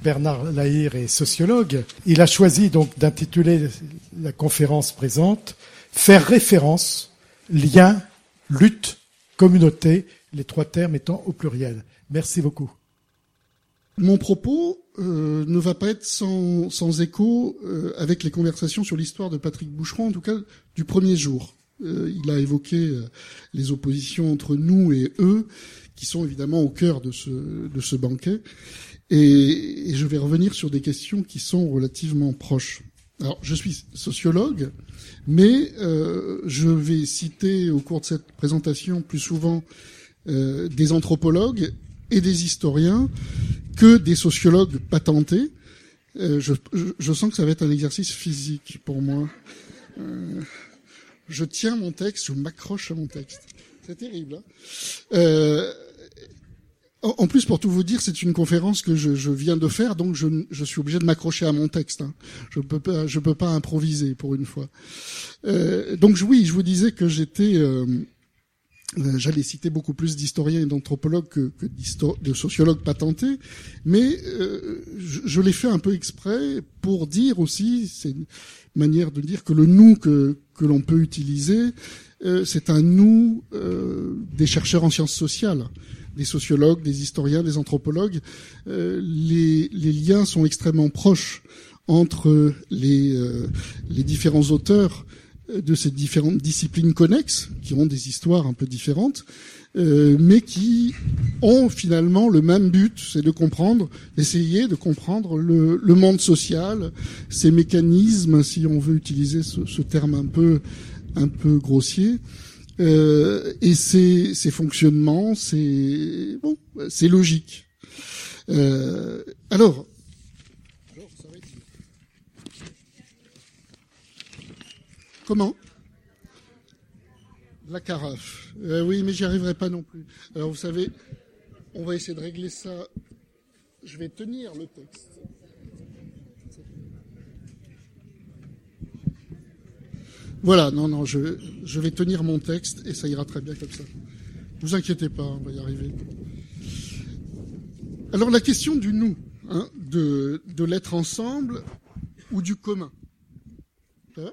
Bernard Lahire est sociologue. Il a choisi donc d'intituler la conférence présente « Faire référence, lien, lutte, communauté », les trois termes étant au pluriel. Merci beaucoup. Mon propos ne va pas être sans écho avec les conversations sur l'histoire de Patrick Boucheron, en tout cas du premier jour. Il a évoqué les oppositions entre nous et eux, qui sont évidemment au cœur de ce banquet. Et je vais revenir sur des questions qui sont relativement proches. Alors, je suis sociologue, mais je vais citer au cours de cette présentation plus souvent des anthropologues et des historiens que des sociologues patentés. Je sens que ça va être un exercice physique pour moi. Je tiens mon texte, je m'accroche à mon texte. C'est terrible, hein. En plus, pour tout vous dire, c'est une conférence que je viens de faire, donc je suis obligé de m'accrocher à mon texte, hein. Je peux pas improviser pour une fois. Donc oui, je vous disais que j'allais citer beaucoup plus d'historiens et d'anthropologues que de sociologues patentés, mais je l'ai fait un peu exprès pour dire aussi, c'est une manière de dire que le nous que l'on peut utiliser, c'est un nous des chercheurs en sciences sociales, des sociologues, des historiens, des anthropologues. Les liens sont extrêmement proches entre les différents auteurs de ces différentes disciplines connexes, qui ont des histoires un peu différentes, mais qui ont finalement le même but, c'est d'essayer de comprendre le monde social, ses mécanismes, si on veut utiliser ce terme un peu grossier, et ses fonctionnements, c'est logique. Alors, ça va être... Comment? La carafe. Oui, mais j'y arriverai pas non plus. Alors, vous savez, on va essayer de régler ça. Je vais tenir le texte. Voilà, non, je vais tenir mon texte et ça ira très bien comme ça. Ne vous inquiétez pas, on va y arriver. Alors, la question du nous, hein, de l'être ensemble ou du commun. Ça va ?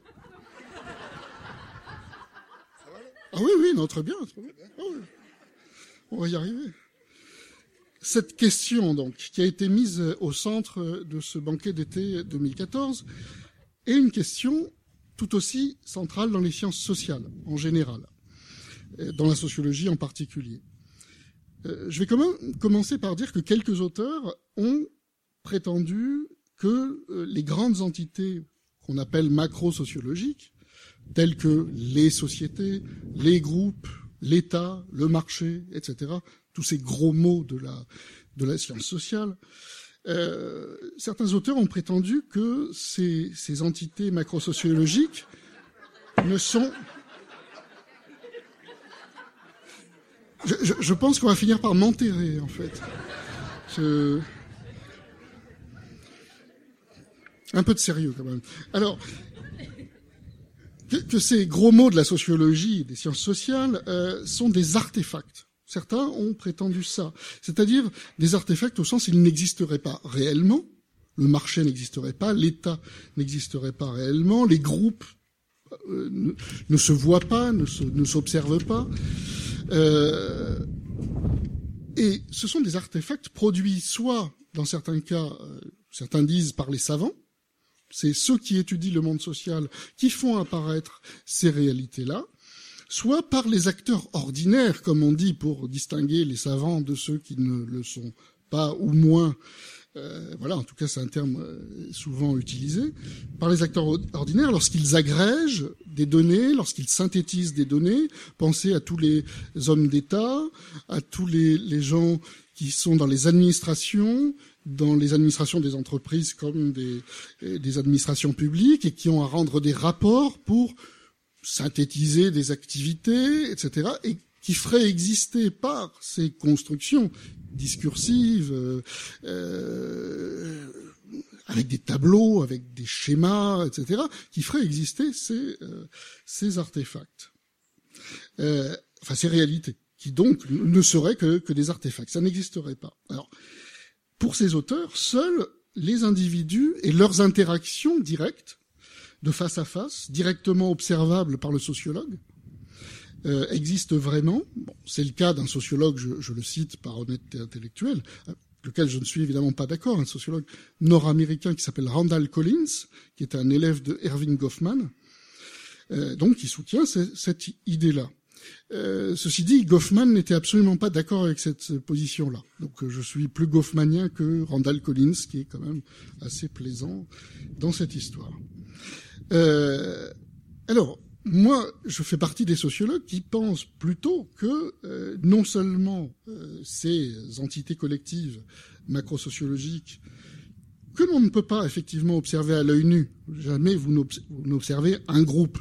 Ah oui, non, très bien. Ah oui. On va y arriver. Cette question, donc, qui a été mise au centre de ce banquet d'été 2014, est une question tout aussi centrale dans les sciences sociales, en général, dans la sociologie en particulier. Je vais quand même commencer par dire que quelques auteurs ont prétendu que les grandes entités qu'on appelle macro-sociologiques, telles que les sociétés, les groupes, l'État, le marché, etc., tous ces gros mots de la science sociale, certains auteurs ont prétendu que ces entités macrosociologiques ne sont... Je pense qu'on va finir par m'enterrer, en fait. Un peu de sérieux, quand même. Alors, que ces gros mots de la sociologie et des sciences sociales sont des artefacts. Certains ont prétendu ça. C'est-à-dire des artefacts au sens où ils n'existeraient pas réellement. Le marché n'existerait pas, l'État n'existerait pas réellement, les groupes ne se voient pas, ne s'observent pas. Et ce sont des artefacts produits soit, dans certains cas, certains disent par les savants, c'est ceux qui étudient le monde social qui font apparaître ces réalités-là, soit par les acteurs ordinaires, comme on dit, pour distinguer les savants de ceux qui ne le sont pas ou moins. Voilà, en tout cas, c'est un terme souvent utilisé. Par les acteurs ordinaires, lorsqu'ils agrègent des données, lorsqu'ils synthétisent des données, pensez à tous les hommes d'État, à tous les gens qui sont dans les administrations des entreprises comme des administrations publiques et qui ont à rendre des rapports pour synthétiser des activités, etc., et qui feraient exister par ces constructions discursives, avec des tableaux, avec des schémas, etc., qui feraient exister ces artefacts. Ces réalités, qui donc ne seraient que des artefacts. Ça n'existerait pas. Alors, pour ces auteurs, seul les individus et leurs interactions directes, de face à face, directement observables par le sociologue, existent vraiment. Bon, c'est le cas d'un sociologue, je le cite par honnêteté intellectuelle, lequel je ne suis évidemment pas d'accord, un sociologue nord-américain qui s'appelle Randall Collins, qui est un élève de Erving Goffman, donc qui soutient cette idée-là. Ceci dit, Goffman n'était absolument pas d'accord avec cette position-là. Donc je suis plus goffmanien que Randall Collins, qui est quand même assez plaisant dans cette histoire. Alors, moi, je fais partie des sociologues qui pensent plutôt que non seulement ces entités collectives macrosociologiques que l'on ne peut pas effectivement observer à l'œil nu, jamais vous n'observez un groupe.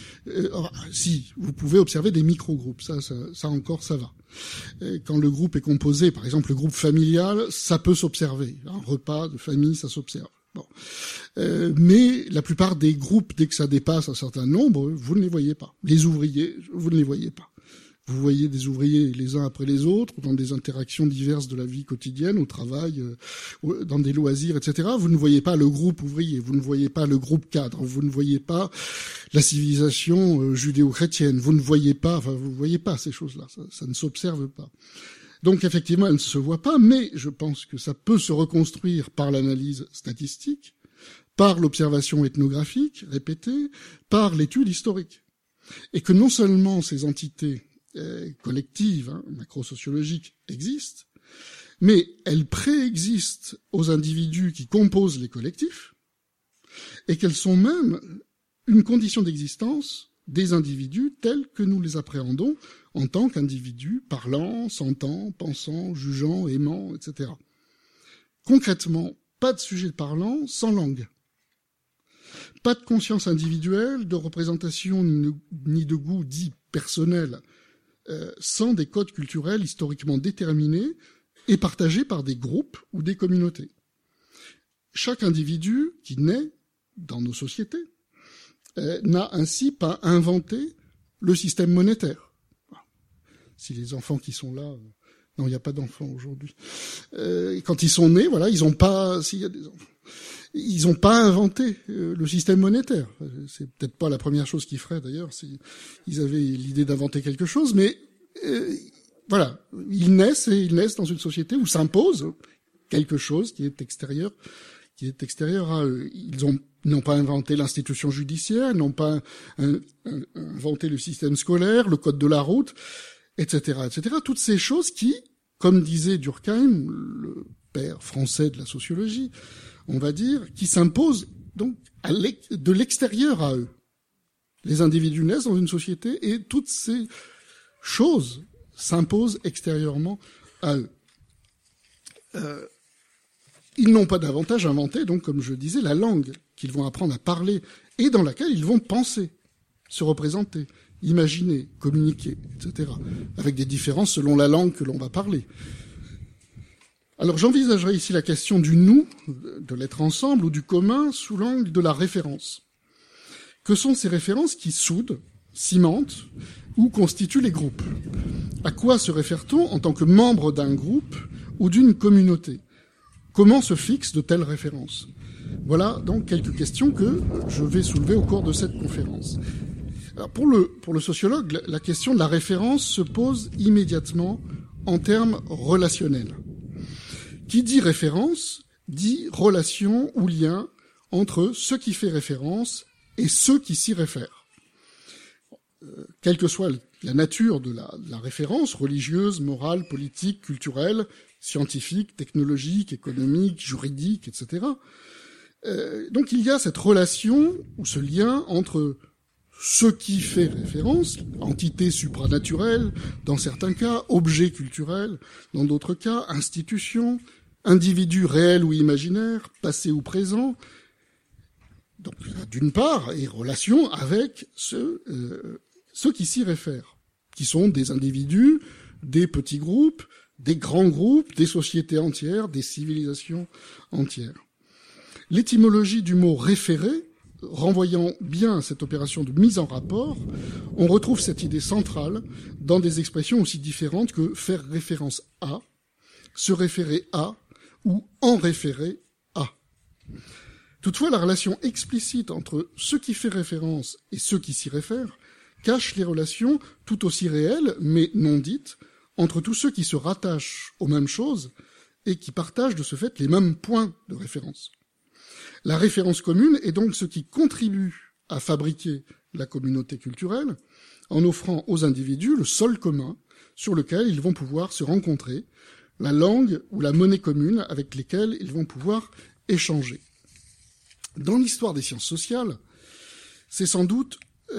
Si, vous pouvez observer des micro-groupes, ça encore, ça va. Quand le groupe est composé, par exemple le groupe familial, ça peut s'observer. Un repas de famille, ça s'observe. Bon. Mais la plupart des groupes, dès que ça dépasse un certain nombre, vous ne les voyez pas. Les ouvriers, vous ne les voyez pas. Vous voyez des ouvriers les uns après les autres, dans des interactions diverses de la vie quotidienne, au travail, dans des loisirs, etc. Vous ne voyez pas le groupe ouvrier, vous ne voyez pas le groupe cadre, vous ne voyez pas la civilisation judéo-chrétienne, vous ne voyez pas, vous voyez pas ces choses-là, ça ne s'observe pas. Donc effectivement, elles ne se voient pas, mais je pense que ça peut se reconstruire par l'analyse statistique, par l'observation ethnographique répétée, par l'étude historique. Et que non seulement ces entités collectives, macrosociologiques, existent, mais elles préexistent aux individus qui composent les collectifs, et qu'elles sont même une condition d'existence des individus tels que nous les appréhendons en tant qu'individus parlant, sentant, pensant, jugeant, aimant, etc. Concrètement, pas de sujet parlant sans langue. Pas de conscience individuelle, de représentation ni de goût dit personnel, sans des codes culturels historiquement déterminés et partagés par des groupes ou des communautés. Chaque individu qui naît dans nos sociétés n'a ainsi pas inventé le système monétaire. Si les enfants qui sont là... Non, il n'y a pas d'enfants aujourd'hui. Quand ils sont nés, voilà, ils n'ont pas... S'il y a des enfants... Ils n'ont pas inventé le système monétaire. C'est peut-être pas la première chose qu'ils feraient d'ailleurs s'ils avaient l'idée d'inventer quelque chose, mais voilà, ils naissent dans une société où s'impose quelque chose qui est extérieur à eux. Ils n'ont pas inventé l'institution judiciaire, n'ont pas inventé le système scolaire, le code de la route, etc., etc. Toutes ces choses qui, comme disait Durkheim, le père français de la sociologie, on va dire, qui s'imposent donc de l'extérieur à eux. Les individus naissent dans une société et toutes ces choses s'imposent extérieurement à eux. Ils n'ont pas davantage inventé, donc, comme je disais, la langue qu'ils vont apprendre à parler et dans laquelle ils vont penser, se représenter, imaginer, communiquer, etc., avec des différences selon la langue que l'on va parler. Alors j'envisagerai ici la question du nous, de l'être ensemble ou du commun sous l'angle de la référence. Que sont ces références qui soudent, cimentent ou constituent les groupes ? À quoi se réfère-t-on en tant que membre d'un groupe ou d'une communauté ? Comment se fixent de telles références ? Voilà donc quelques questions que je vais soulever au cours de cette conférence. Alors pour le sociologue, la question de la référence se pose immédiatement en termes relationnels. Qui dit référence, dit relation ou lien entre ce qui fait référence et ceux qui s'y réfèrent. Quelle que soit la nature de la référence, religieuse, morale, politique, culturelle, scientifique, technologique, économique, juridique, etc. Donc il y a cette relation ou ce lien entre ce qui fait référence, entité supranaturelle, dans certains cas, objet culturel, dans d'autres cas, institution, individu réel ou imaginaire, passé ou présent, donc d'une part, et relation avec ceux qui s'y réfèrent, qui sont des individus, des petits groupes, des grands groupes, des sociétés entières, des civilisations entières. L'étymologie du mot « référer », renvoyant bien à cette opération de mise en rapport, on retrouve cette idée centrale dans des expressions aussi différentes que faire référence à, se référer à ou en référer à. Toutefois, la relation explicite entre ce qui fait référence et ceux qui s'y réfèrent cache les relations tout aussi réelles, mais non dites, entre tous ceux qui se rattachent aux mêmes choses et qui partagent de ce fait les mêmes points de référence. La référence commune est donc ce qui contribue à fabriquer la communauté culturelle en offrant aux individus le sol commun sur lequel ils vont pouvoir se rencontrer, la langue ou la monnaie commune avec lesquelles ils vont pouvoir échanger. Dans l'histoire des sciences sociales, c'est sans doute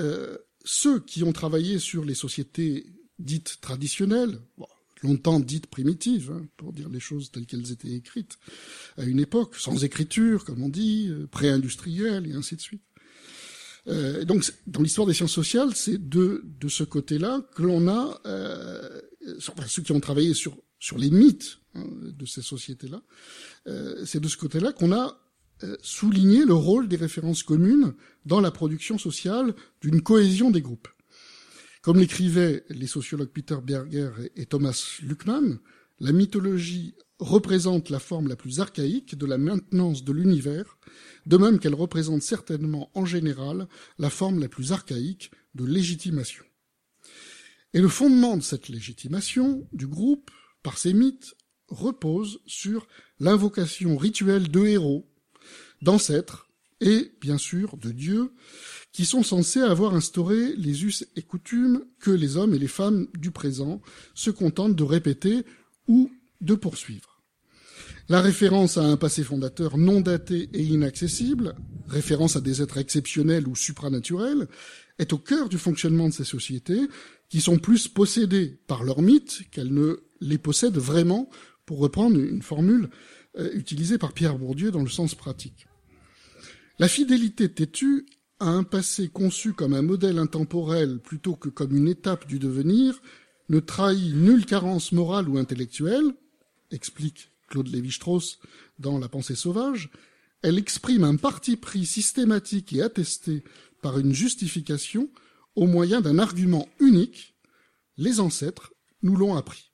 ceux qui ont travaillé sur les sociétés dites traditionnelles, longtemps dites primitives, pour dire les choses telles qu'elles étaient écrites à une époque, sans écriture, comme on dit, pré-industrielle, et ainsi de suite. Donc, dans l'histoire des sciences sociales, c'est de ce côté-là que l'on a, ceux qui ont travaillé sur les mythes de ces sociétés-là, c'est de ce côté-là qu'on a souligné le rôle des références communes dans la production sociale d'une cohésion des groupes. Comme l'écrivaient les sociologues Peter Berger et Thomas Luckmann, la mythologie représente la forme la plus archaïque de la maintenance de l'univers, de même qu'elle représente certainement en général la forme la plus archaïque de légitimation. Et le fondement de cette légitimation du groupe, par ces mythes, repose sur l'invocation rituelle de héros, d'ancêtres et, bien sûr, de dieux, qui sont censés avoir instauré les us et coutumes que les hommes et les femmes du présent se contentent de répéter ou de poursuivre. La référence à un passé fondateur non daté et inaccessible, référence à des êtres exceptionnels ou supranaturels, est au cœur du fonctionnement de ces sociétés qui sont plus possédées par leurs mythes qu'elles ne les possèdent vraiment, pour reprendre une formule utilisée par Pierre Bourdieu dans le sens pratique. La fidélité têtue à un passé conçu comme un modèle intemporel plutôt que comme une étape du devenir ne trahit nulle carence morale ou intellectuelle, explique Claude Lévi-Strauss dans La pensée sauvage. Elle exprime un parti pris systématique et attesté par une justification au moyen d'un argument unique. Les ancêtres nous l'ont appris.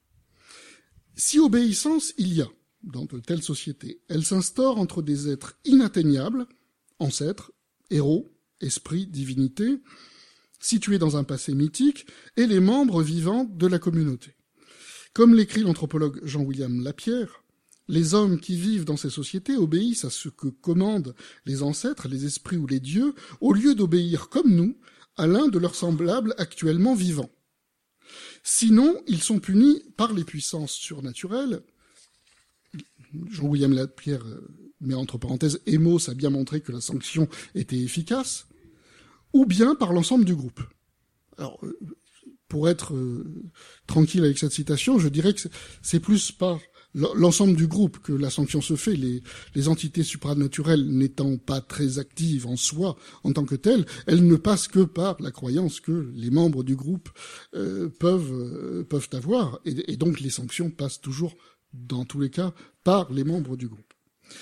Si obéissance il y a dans de telles sociétés, elle s'instaure entre des êtres inatteignables, ancêtres, héros, esprits, divinités, situés dans un passé mythique, et les membres vivants de la communauté. Comme l'écrit l'anthropologue Jean-William Lapierre, les hommes qui vivent dans ces sociétés obéissent à ce que commandent les ancêtres, les esprits ou les dieux, au lieu d'obéir comme nous à l'un de leurs semblables actuellement vivants. Sinon, ils sont punis par les puissances surnaturelles. Jean-William Lapierre met entre parenthèses « Emos a bien montré que la sanction était efficace », ou bien par l'ensemble du groupe. Alors, pour être tranquille avec cette citation, je dirais que c'est plus par l'ensemble du groupe que la sanction se fait, les entités supranaturelles n'étant pas très actives en soi en tant que telles, elles ne passent que par la croyance que les membres du groupe peuvent avoir, et donc les sanctions passent toujours, dans tous les cas, par les membres du groupe.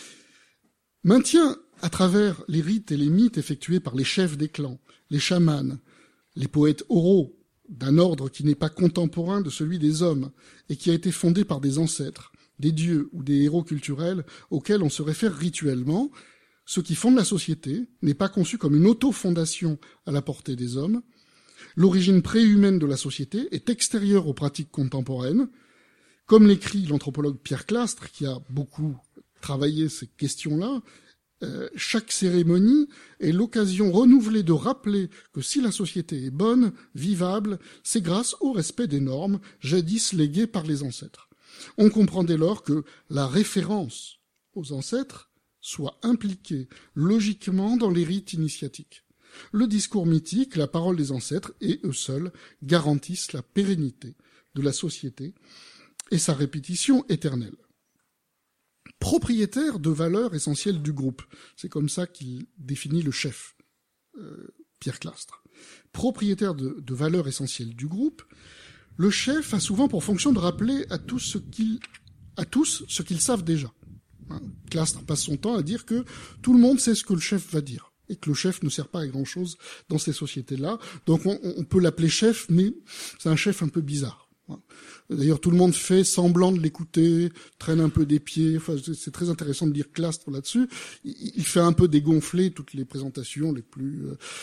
Maintien à travers les rites et les mythes effectués par les chefs des clans, les chamans, les poètes oraux, d'un ordre qui n'est pas contemporain de celui des hommes et qui a été fondé par des ancêtres, des dieux ou des héros culturels auxquels on se réfère rituellement, ce qui fonde la société n'est pas conçu comme une auto-fondation à la portée des hommes. L'origine préhumaine de la société est extérieure aux pratiques contemporaines. Comme l'écrit l'anthropologue Pierre Clastre, qui a beaucoup travaillé ces questions-là, chaque cérémonie est l'occasion renouvelée de rappeler que si la société est bonne, vivable, c'est grâce au respect des normes jadis léguées par les ancêtres. On comprend dès lors que la référence aux ancêtres soit impliquée logiquement dans les rites initiatiques. Le discours mythique, la parole des ancêtres, et eux seuls garantissent la pérennité de la société et sa répétition éternelle. Propriétaire de valeurs essentielles du groupe, c'est comme ça qu'il définit le chef, Pierre Clastre. Propriétaire de valeurs essentielles du groupe, le chef a souvent pour fonction de rappeler à tous ce qu'ils savent déjà. Clastre passe son temps à dire que tout le monde sait ce que le chef va dire, et que le chef ne sert pas à grand-chose dans ces sociétés-là. Donc on peut l'appeler chef, mais c'est un chef un peu bizarre. D'ailleurs, tout le monde fait semblant de l'écouter, traîne un peu des pieds. Enfin, c'est très intéressant de lire Clastres là-dessus. Il fait un peu dégonfler toutes les présentations les plus,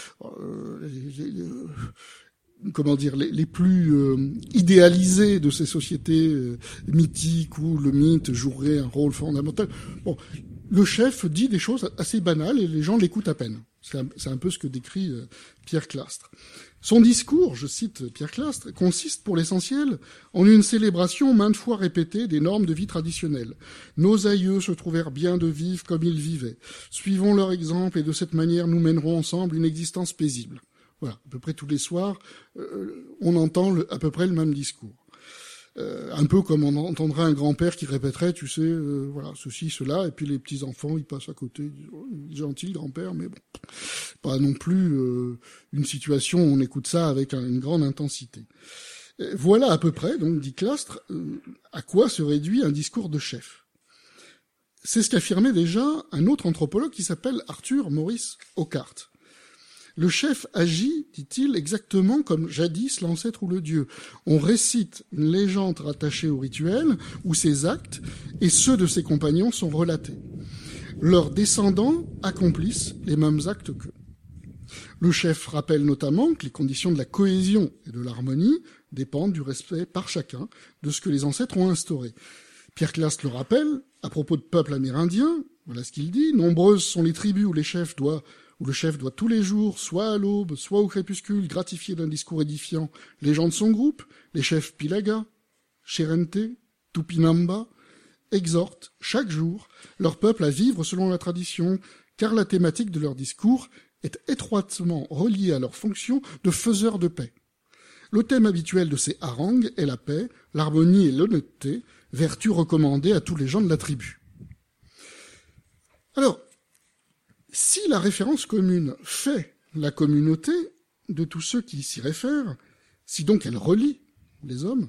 les plus idéalisées de ces sociétés mythiques où le mythe jouerait un rôle fondamental. Bon, le chef dit des choses assez banales et les gens l'écoutent à peine. C'est un peu ce que décrit Pierre Clastres. Son discours, je cite Pierre Clastres, consiste pour l'essentiel en une célébration maintes fois répétée des normes de vie traditionnelles. Nos aïeux se trouvèrent bien de vivre comme ils vivaient. Suivons leur exemple et de cette manière nous mènerons ensemble une existence paisible. Voilà, à peu près tous les soirs, on entend à peu près le même discours. Un peu comme on entendrait un grand-père qui répéterait, tu sais, voilà, ceci, cela, et puis les petits-enfants, ils passent à côté, ils disent, oh, il est gentil, le grand-père, mais bon, pas non plus une situation où on écoute ça avec une grande intensité. Voilà à peu près, donc, dit Clastres, à quoi se réduit un discours de chef. C'est ce qu'affirmait déjà un autre anthropologue qui s'appelle Arthur Maurice Ockart. Le chef agit, dit-il, exactement comme jadis l'ancêtre ou le dieu. On récite une légende rattachée au rituel, où ses actes et ceux de ses compagnons sont relatés. Leurs descendants accomplissent les mêmes actes qu'eux. Le chef rappelle notamment que les conditions de la cohésion et de l'harmonie dépendent du respect par chacun de ce que les ancêtres ont instauré. Pierre Clastres le rappelle, à propos de peuples amérindiens, voilà ce qu'il dit, nombreuses sont les tribus où le chef doit tous les jours, soit à l'aube, soit au crépuscule, gratifier d'un discours édifiant les gens de son groupe, les chefs Pilaga, Cherente, Tupinamba, exhortent chaque jour leur peuple à vivre selon la tradition, car la thématique de leur discours est étroitement reliée à leur fonction de faiseurs de paix. Le thème habituel de ces harangues est la paix, l'harmonie et l'honnêteté, vertus recommandées à tous les gens de la tribu. Alors, si la référence commune fait la communauté de tous ceux qui s'y réfèrent, si donc elle relie les hommes,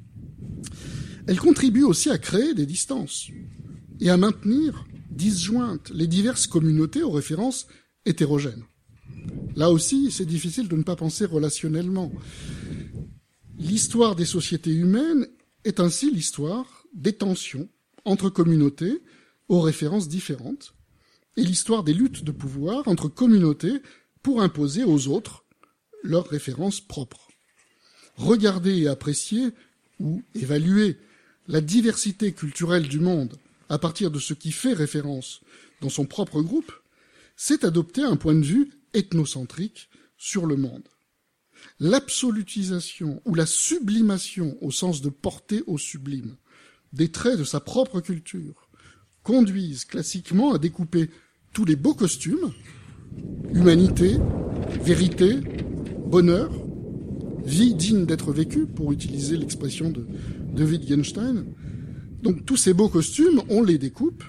elle contribue aussi à créer des distances et à maintenir disjointes les diverses communautés aux références hétérogènes. Là aussi, c'est difficile de ne pas penser relationnellement. L'histoire des sociétés humaines est ainsi l'histoire des tensions entre communautés aux références différentes, et l'histoire des luttes de pouvoir entre communautés pour imposer aux autres leurs références propres. Regarder et apprécier, ou évaluer, la diversité culturelle du monde à partir de ce qui fait référence dans son propre groupe, c'est adopter un point de vue ethnocentrique sur le monde. L'absolutisation ou la sublimation au sens de porter au sublime des traits de sa propre culture conduisent classiquement à découper tous les beaux costumes, humanité, vérité, bonheur, vie digne d'être vécue, pour utiliser l'expression de Wittgenstein. Donc tous ces beaux costumes, on les découpe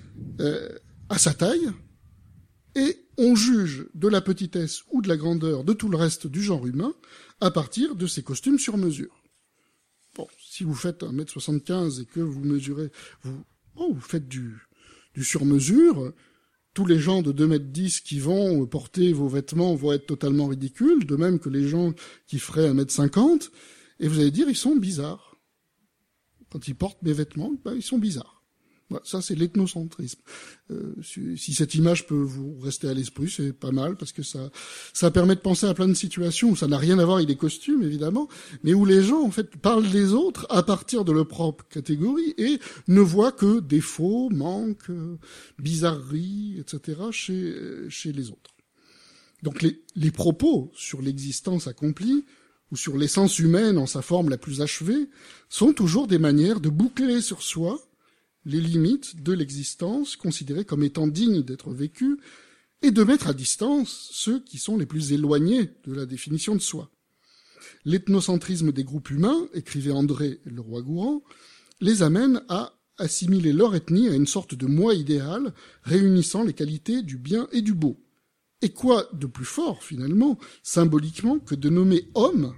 à sa taille, et on juge de la petitesse ou de la grandeur de tout le reste du genre humain à partir de ces costumes sur mesure. Bon, si vous faites 1m75 et que vous mesurez, vous faites du sur-mesure, tous les gens de 2m10 qui vont porter vos vêtements vont être totalement ridicules, de même que les gens qui feraient 1m50, et vous allez dire, ils sont bizarres. Quand ils portent mes vêtements, ils sont bizarres. Voilà, ça, c'est l'ethnocentrisme. Si cette image peut vous rester à l'esprit, c'est pas mal, parce que ça permet de penser à plein de situations où ça n'a rien à voir avec des costumes, évidemment, mais où les gens, en fait, parlent des autres à partir de leur propre catégorie et ne voient que défauts, manques, bizarreries, etc. chez les autres. Donc les propos sur l'existence accomplie, ou sur l'essence humaine en sa forme la plus achevée, sont toujours des manières de boucler sur soi les limites de l'existence considérées comme étant dignes d'être vécues, et de mettre à distance ceux qui sont les plus éloignés de la définition de soi. L'ethnocentrisme des groupes humains, écrivait André Leroi-Gourhan, les amène à assimiler leur ethnie à une sorte de moi idéal, réunissant les qualités du bien et du beau. Et quoi de plus fort, finalement, symboliquement, que de nommer hommes,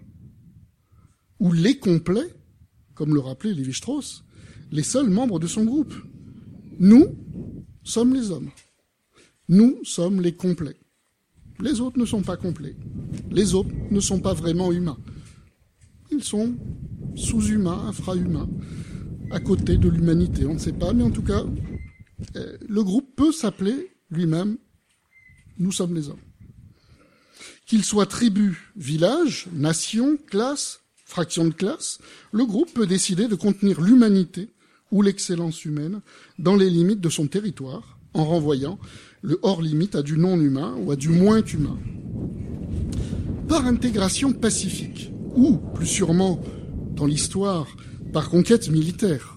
ou les complets, comme le rappelait Lévi-Strauss, les seuls membres de son groupe. Nous sommes les hommes. Nous sommes les complets. Les autres ne sont pas complets. Les autres ne sont pas vraiment humains. Ils sont sous-humain, infra-humain, à côté de l'humanité. On ne sait pas, mais en tout cas, le groupe peut s'appeler lui-même « Nous sommes les hommes ». Qu'il soit tribu, village, nation, classe, fraction de classe, le groupe peut décider de contenir l'humanité ou l'excellence humaine dans les limites de son territoire, en renvoyant le hors-limite à du non-humain ou à du moins humain. Par intégration pacifique, ou, plus sûrement, dans l'histoire, par conquête militaire,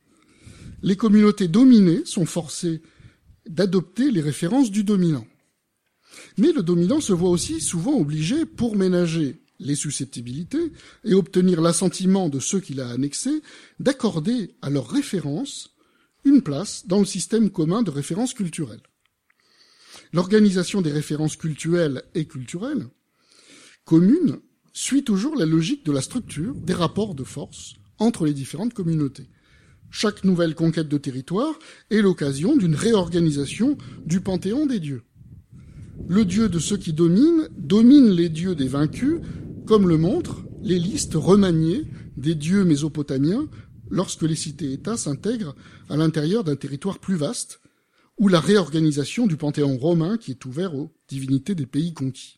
les communautés dominées sont forcées d'adopter les références du dominant. Mais le dominant se voit aussi souvent obligé, pour ménager les susceptibilités et obtenir l'assentiment de ceux qu'il a annexés, d'accorder à leurs références une place dans le système commun de références culturelles. L'organisation des références cultuelles et culturelles communes suit toujours la logique de la structure des rapports de force entre les différentes communautés. Chaque nouvelle conquête de territoire est l'occasion d'une réorganisation du panthéon des dieux. Le dieu de ceux qui dominent domine les dieux des vaincus, comme le montrent les listes remaniées des dieux mésopotamiens lorsque les cités-États s'intègrent à l'intérieur d'un territoire plus vaste, ou la réorganisation du panthéon romain qui est ouvert aux divinités des pays conquis.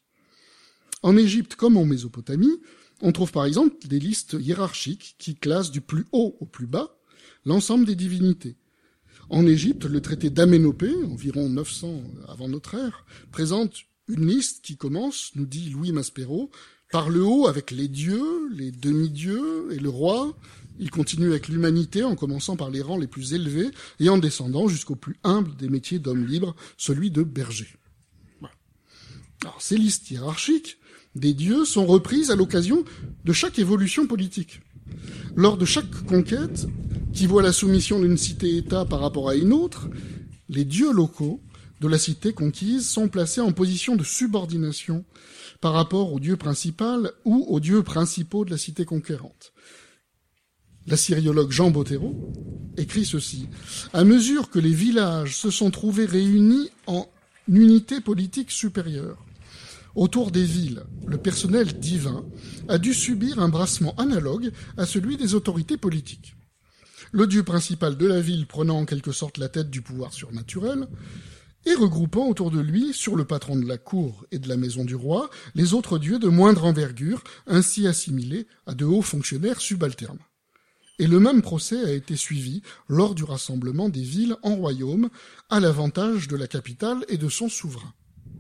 En Égypte comme en Mésopotamie, on trouve par exemple des listes hiérarchiques qui classent du plus haut au plus bas l'ensemble des divinités. En Égypte, le traité d'Aménopée, environ 900 avant notre ère, présente une liste qui commence, nous dit Louis Maspero, par le haut avec les dieux, les demi-dieux et le roi. Il continue avec l'humanité en commençant par les rangs les plus élevés et en descendant jusqu'au plus humble des métiers d'homme libre, celui de berger. Voilà. Alors, ces listes hiérarchiques des dieux sont reprises à l'occasion de chaque évolution politique. Lors de chaque conquête, qui voit la soumission d'une cité-État par rapport à une autre, les dieux locaux de la cité conquise sont placés en position de subordination par rapport au dieu principal ou aux dieux principaux de la cité conquérante. L'assyriologue Jean Bottero écrit ceci. « À mesure que les villages se sont trouvés réunis en unité politique supérieure, autour des villes, le personnel divin a dû subir un brassement analogue à celui des autorités politiques. Le dieu principal de la ville prenant en quelque sorte la tête du pouvoir surnaturel, et regroupant autour de lui, sur le patron de la cour et de la maison du roi, les autres dieux de moindre envergure, ainsi assimilés à de hauts fonctionnaires subalternes. Et le même procès a été suivi lors du rassemblement des villes en royaume, à l'avantage de la capitale et de son souverain. »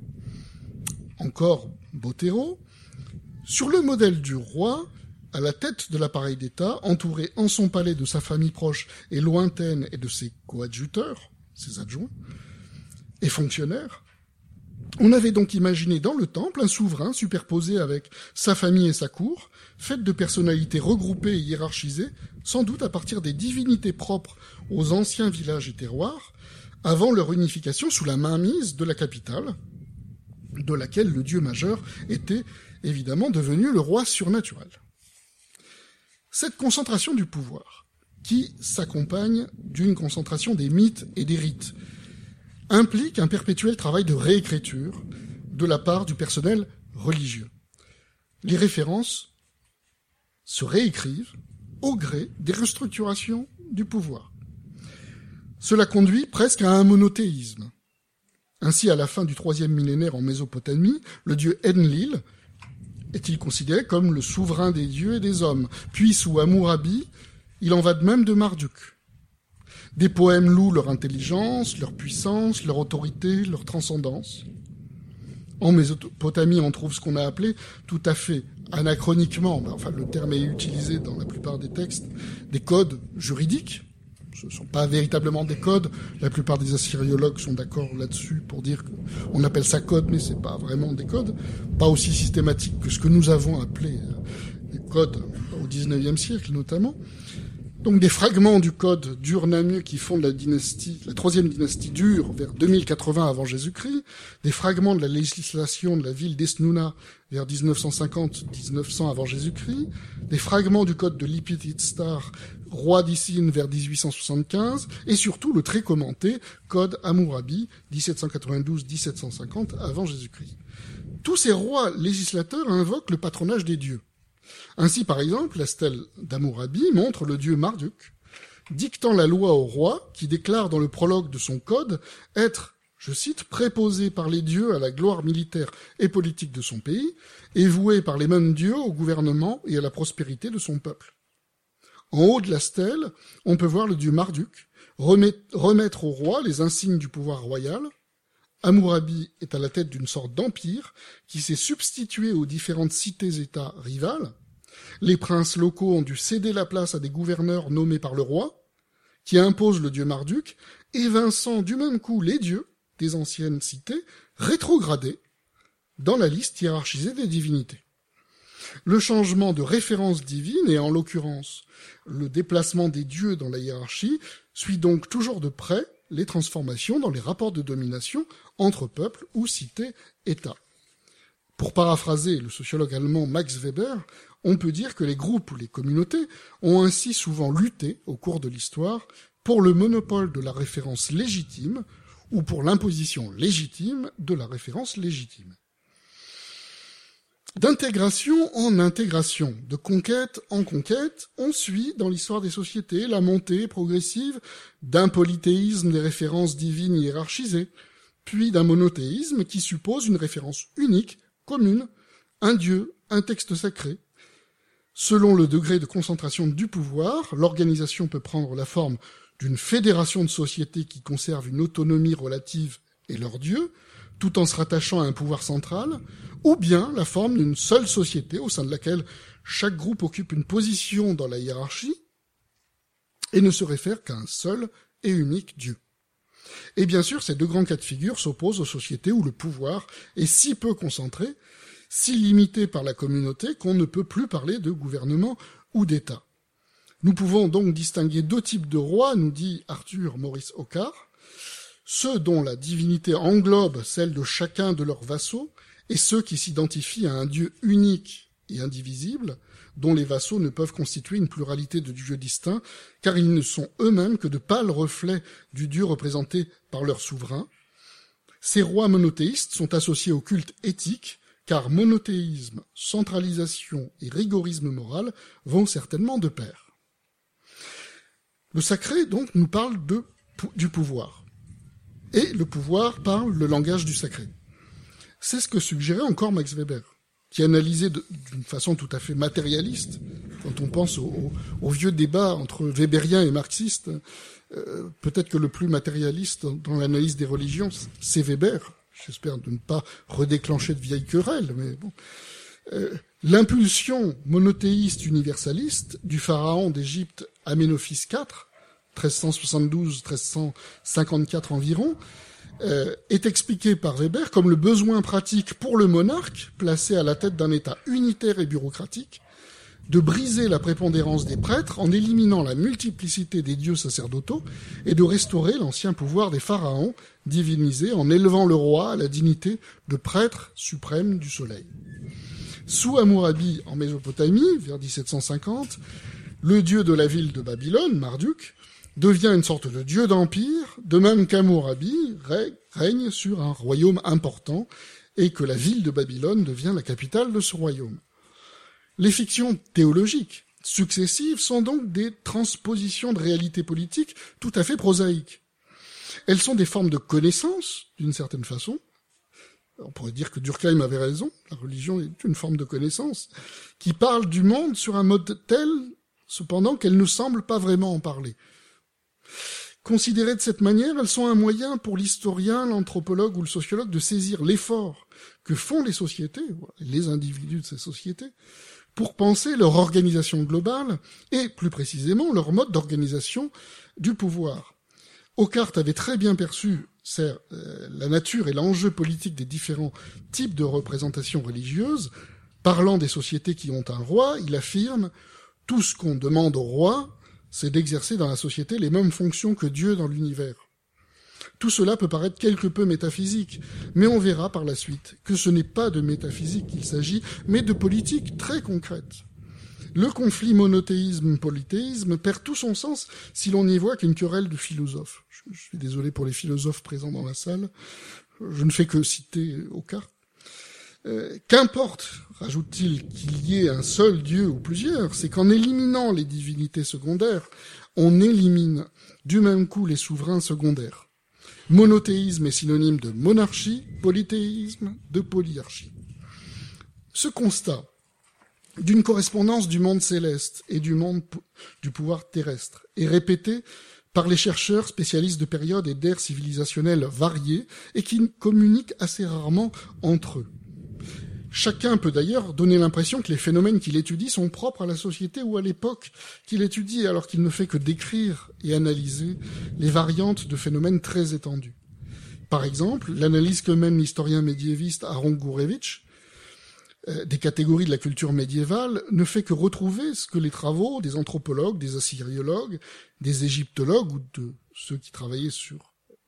Encore Bottero, sur le modèle du roi, à la tête de l'appareil d'État, entouré en son palais de sa famille proche et lointaine et de ses coadjuteurs, ses adjoints, et fonctionnaires, on avait donc imaginé dans le temple un souverain superposé avec sa famille et sa cour, faite de personnalités regroupées et hiérarchisées, sans doute à partir des divinités propres aux anciens villages et terroirs, avant leur unification sous la mainmise de la capitale, de laquelle le dieu majeur était évidemment devenu le roi surnaturel. Cette concentration du pouvoir, qui s'accompagne d'une concentration des mythes et des rites, implique un perpétuel travail de réécriture de la part du personnel religieux. Les références se réécrivent au gré des restructurations du pouvoir. Cela conduit presque à un monothéisme. Ainsi, à la fin du IIIe millénaire en Mésopotamie, le dieu Enlil est-il considéré comme le souverain des dieux et des hommes. Puis, sous Hammurabi, il en va de même de Marduk. Des poèmes louent leur intelligence, leur puissance, leur autorité, leur transcendance. En Mésopotamie, on trouve ce qu'on a appelé, tout à fait anachroniquement, enfin le terme est utilisé dans la plupart des textes, des codes juridiques. Ce ne sont pas véritablement des codes. La plupart des assyriologues sont d'accord là-dessus pour dire qu'on appelle ça code, mais c'est pas vraiment des codes. Pas aussi systématiques que ce que nous avons appelé des codes au XIXe siècle, notamment. Donc des fragments du code d'Ur-Nammu qui fonde la troisième dynastie d'Ur vers 2080 avant Jésus-Christ, des fragments de la législation de la ville d'Esnuna vers 1950-1900 avant Jésus-Christ, des fragments du code de Lipit-Itztar, roi d'Issine vers 1875, et surtout le très commenté code Hammurabi 1792-1750 avant Jésus-Christ. Tous ces rois législateurs invoquent le patronage des dieux. Ainsi, par exemple, la stèle d'Hammurabi montre le dieu Marduk dictant la loi au roi, qui déclare dans le prologue de son code être, je cite, préposé par les dieux à la gloire militaire et politique de son pays, et voué par les mêmes dieux au gouvernement et à la prospérité de son peuple. En haut de la stèle, on peut voir le dieu Marduk remettre au roi les insignes du pouvoir royal. Hammurabi est à la tête d'une sorte d'empire qui s'est substitué aux différentes cités-États rivales. Les princes locaux ont dû céder la place à des gouverneurs nommés par le roi, qui imposent le dieu Marduk, évinçant du même coup les dieux des anciennes cités rétrogradés dans la liste hiérarchisée des divinités. Le changement de référence divine, et en l'occurrence le déplacement des dieux dans la hiérarchie, suit donc toujours de près les transformations dans les rapports de domination entre peuples ou cités-États. Pour paraphraser le sociologue allemand Max Weber, on peut dire que les groupes ou les communautés ont ainsi souvent lutté, au cours de l'histoire, pour le monopole de la référence légitime ou pour l'imposition légitime de la référence légitime. D'intégration en intégration, de conquête en conquête, on suit dans l'histoire des sociétés la montée progressive d'un polythéisme des références divines hiérarchisées, puis d'un monothéisme qui suppose une référence unique, commune, un dieu, un texte sacré. Selon le degré de concentration du pouvoir, l'organisation peut prendre la forme d'une fédération de sociétés qui conservent une autonomie relative et leur dieu, tout en se rattachant à un pouvoir central, ou bien la forme d'une seule société au sein de laquelle chaque groupe occupe une position dans la hiérarchie et ne se réfère qu'à un seul et unique dieu. Et bien sûr, ces deux grands cas de figure s'opposent aux sociétés où le pouvoir est si peu concentré, si limité par la communauté qu'on ne peut plus parler de gouvernement ou d'État. Nous pouvons donc distinguer deux types de rois, nous dit Arthur Maurice Hoccart, ceux dont la divinité englobe celle de chacun de leurs vassaux, et ceux qui s'identifient à un dieu unique et indivisible, dont les vassaux ne peuvent constituer une pluralité de dieux distincts, car ils ne sont eux-mêmes que de pâles reflets du dieu représenté par leur souverain. Ces rois monothéistes sont associés au culte éthique, car monothéisme, centralisation et rigorisme moral vont certainement de pair. Le sacré, donc, nous parle du pouvoir. Et le pouvoir parle le langage du sacré. C'est ce que suggérait encore Max Weber, qui analysait d'une façon tout à fait matérialiste, quand on pense au vieux débat entre Weberien et marxiste, peut-être que le plus matérialiste dans l'analyse des religions, c'est Weber. J'espère de ne pas redéclencher de vieilles querelles, mais bon. L'impulsion monothéiste universaliste du pharaon d'Égypte Aménophis IV, 1372-1354 environ, est expliquée par Weber comme le besoin pratique pour le monarque, placé à la tête d'un État unitaire et bureaucratique, de briser la prépondérance des prêtres en éliminant la multiplicité des dieux sacerdotaux et de restaurer l'ancien pouvoir des pharaons, divinisés en élevant le roi à la dignité de prêtre suprême du soleil. Sous Hammurabi en Mésopotamie, vers 1750, le dieu de la ville de Babylone, Marduk, devient une sorte de dieu d'empire, de même qu'Hammurabi règne sur un royaume important et que la ville de Babylone devient la capitale de ce royaume. Les fictions théologiques successives sont donc des transpositions de réalités politiques tout à fait prosaïques. Elles sont des formes de connaissance, d'une certaine façon. On pourrait dire que Durkheim avait raison, la religion est une forme de connaissance, qui parle du monde sur un mode tel, cependant, qu'elle ne semble pas vraiment en parler. Considérées de cette manière, elles sont un moyen pour l'historien, l'anthropologue ou le sociologue de saisir l'effort que font les sociétés, les individus de ces sociétés, pour penser leur organisation globale et, plus précisément, leur mode d'organisation du pouvoir. Hoccart avait très bien perçu la nature et l'enjeu politique des différents types de représentations religieuses. Parlant des sociétés qui ont un roi, il affirme « Tout ce qu'on demande au roi, c'est d'exercer dans la société les mêmes fonctions que Dieu dans l'univers. » Tout cela peut paraître quelque peu métaphysique, mais on verra par la suite que ce n'est pas de métaphysique qu'il s'agit, mais de politique très concrète. Le conflit monothéisme-polythéisme perd tout son sens si l'on n'y voit qu'une querelle de philosophes. Je suis désolé pour les philosophes présents dans la salle, je ne fais que citer Hoccart. Qu'importe, rajoute-t-il, qu'il y ait un seul Dieu ou plusieurs, c'est qu'en éliminant les divinités secondaires, on élimine du même coup les souverains secondaires. Monothéisme est synonyme de monarchie, polythéisme de polyarchie. Ce constat d'une correspondance du monde céleste et du monde du pouvoir terrestre est répété par les chercheurs spécialistes de périodes et d'ères civilisationnelles variées et qui communiquent assez rarement entre eux. Chacun peut d'ailleurs donner l'impression que les phénomènes qu'il étudie sont propres à la société ou à l'époque qu'il étudie, alors qu'il ne fait que décrire et analyser les variantes de phénomènes très étendus. Par exemple, l'analyse que mène l'historien médiéviste Aaron Gurevitch des catégories de la culture médiévale ne fait que retrouver ce que les travaux des anthropologues, des assyriologues, des égyptologues ou de ceux qui travaillaient sur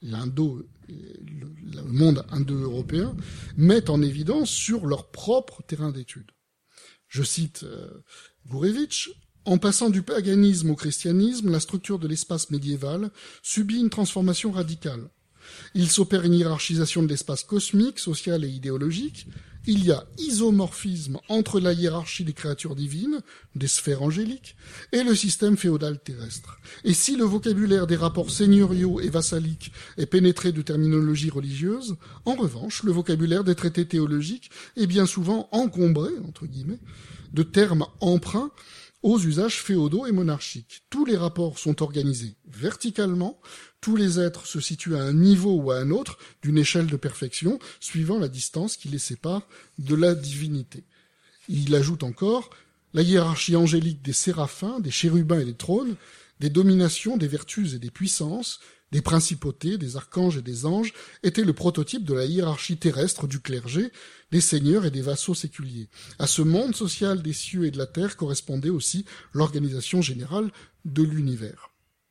le monde indo-européen mettent en évidence sur leur propre terrain d'étude. Je cite Gurevitch, « En passant du paganisme au christianisme, la structure de l'espace médiéval subit une transformation radicale. Il s'opère une hiérarchisation de l'espace cosmique, social et idéologique. Il y a isomorphisme entre la hiérarchie des créatures divines, des sphères angéliques, et le système féodal terrestre. Et si le vocabulaire des rapports seigneuriaux et vassaliques est pénétré de terminologie religieuse, en revanche, le vocabulaire des traités théologiques est bien souvent encombré, entre guillemets, de termes emprunts aux usages féodaux et monarchiques. Tous les rapports sont organisés verticalement, tous les êtres se situent à un niveau ou à un autre d'une échelle de perfection, suivant la distance qui les sépare de la divinité. Il ajoute encore la hiérarchie angélique des séraphins, des chérubins et des trônes, des dominations, des vertus et des puissances, des principautés, des archanges et des anges, était le prototype de la hiérarchie terrestre du clergé, des seigneurs et des vassaux séculiers. À ce monde social des cieux et de la terre correspondait aussi l'organisation générale de l'univers.